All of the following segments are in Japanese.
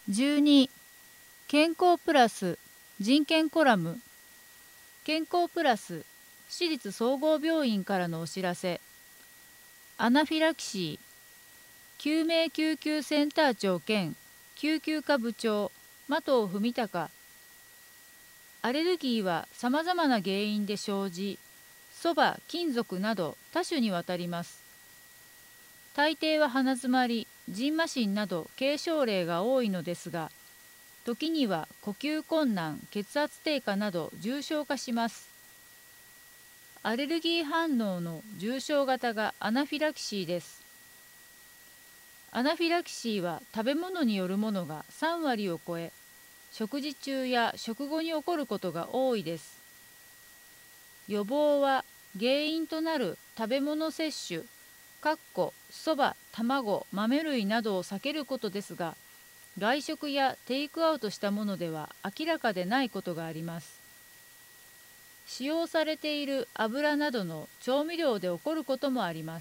12、健康プラス人権コラム。健康プラス私立総合病院からのお知らせ。アナフィラキシー、救命救急センター長兼救急科部長麻藤文隆。アレルギーはさまざまな原因で生じ、そば、金属など多種にわたります。大抵は鼻づまり、蕁麻疹など軽症例が多いのですが、時には呼吸困難、血圧低下など重症化します。アレルギー反応の重症型がアナフィラキシーです。アナフィラキシーは食べ物によるものが3割を超え、食事中や食後に起こることが多いです。予防は原因となる食べ物摂取、そば、卵、豆類などを避けることですが、外食やテイクアウトしたものでは明らかでないことがあります。使用されている油などの調味料で起こることもあります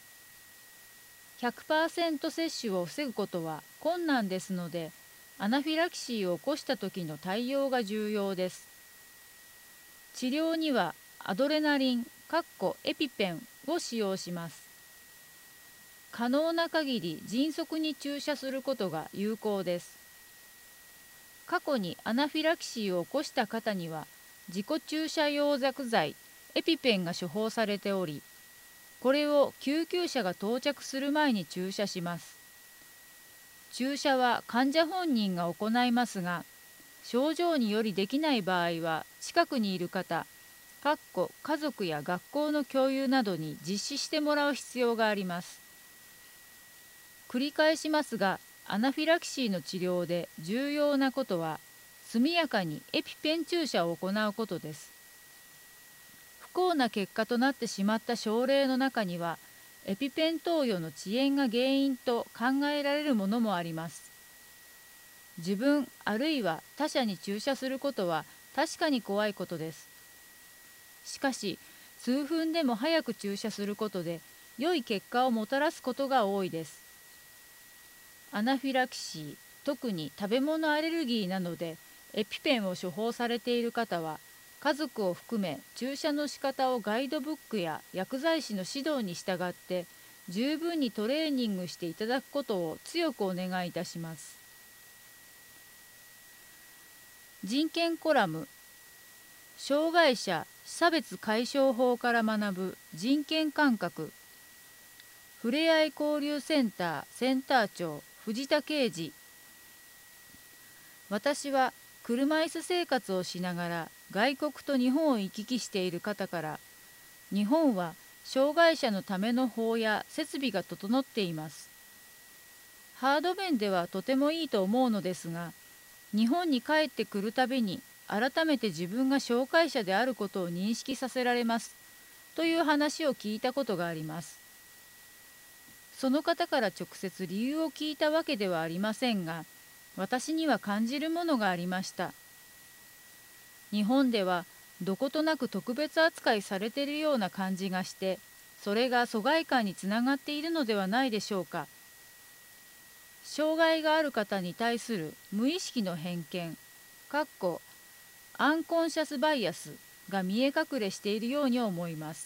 。100% 摂取を防ぐことは困難ですので、アナフィラキシーを起こした時の対応が重要です。治療にはアドレナリン、エピペンを使用します。可能な限り迅速に注射することが有効です。過去にアナフィラキシーを起こした方には、自己注射用薬剤エピペンが処方されており、これを救急車が到着する前に注射します。注射は患者本人が行いますが、症状によりできない場合は近くにいる方、家族や学校の共有などに実施してもらう必要があります。繰り返しますが、アナフィラキシーの治療で重要なことは、速やかにエピペン注射を行うことです。不幸な結果となってしまった症例の中には、エピペン投与の遅延が原因と考えられるものもあります。自分あるいは他者に注射することは確かに怖いことです。しかし、数分でも早く注射することで良い結果をもたらすことが多いです。アナフィラキシー、特に食べ物アレルギーなのでエピペンを処方されている方は、家族を含め注射の仕方をガイドブックや薬剤師の指導に従って十分にトレーニングしていただくことを強くお願いいたします。人権コラム。障害者差別解消法から学ぶ人権感覚。ふれあい交流センターセンター長藤田啓二。私は車椅子生活をしながら外国と日本を行き来している方から、日本は障害者のための法や設備が整っています。ハード面ではとてもいいと思うのですが、日本に帰ってくるたびに改めて自分が障害者であることを認識させられますという話を聞いたことがあります。その方から直接理由を聞いたわけではありませんが、私には感じるものがありました。日本ではどことなく特別扱いされているような感じがして、それが疎外感につながっているのではないでしょうか。障害がある方に対する無意識の偏見、アンコンシャスバイアスが見え隠れしているように思います。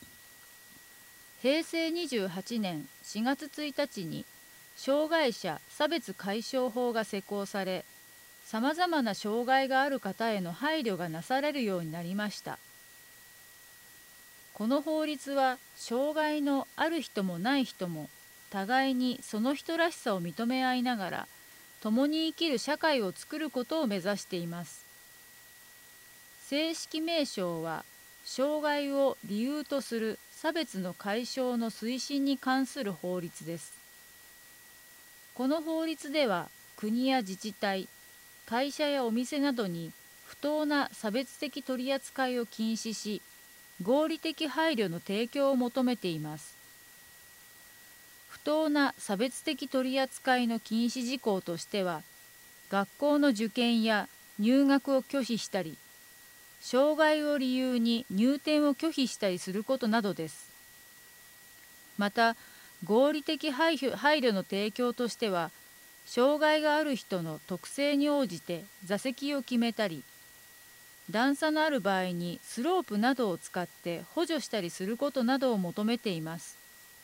平成28年4月1日に障害者差別解消法が施行され、さまざまな障害がある方への配慮がなされるようになりました。この法律は障害のある人もない人も互いにその人らしさを認め合いながら共に生きる社会を作ることを目指しています。正式名称は、障害を理由とする差別の解消の推進に関する法律です。この法律では、国や自治体、会社やお店などに不当な差別的取り扱いを禁止し、合理的配慮の提供を求めています。不当な差別的取り扱いの禁止事項としては、学校の受験や入学を拒否したり、障害を理由に入店を拒否したりすることなどです。また、合理的配慮の提供としては、 障害がある人の特性に応じて座席を決めたり、段差のある場合にスロープなどを使って補助したりすることなどを求めています。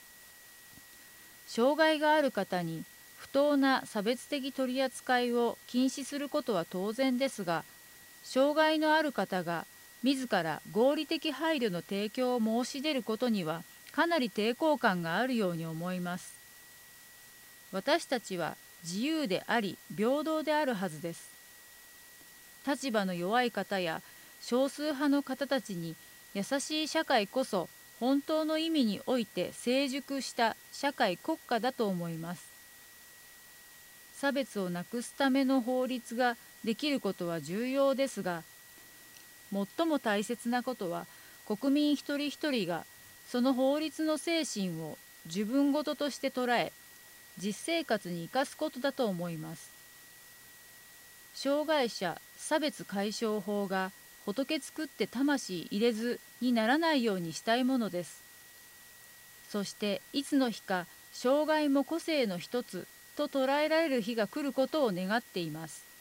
障害がある方に不当な差別的取り扱いを禁止することは当然ですが、障害のある方が自ら合理的配慮の提供を申し出ることにはかなり抵抗感があるように思います。私たちは自由であり平等であるはずです。立場の弱い方や少数派の方たちに優しい社会こそ本当の意味において成熟した社会国家だと思います。差別をなくすための法律ができることは重要ですが、最も大切なことは国民一人一人がその法律の精神を自分事として捉え、実生活に生かすことだと思います。障害者差別解消法が仏作って魂入れずにならないようにしたいものです。そしていつの日か障害も個性の一つと捉えられる日が来ることを願っています。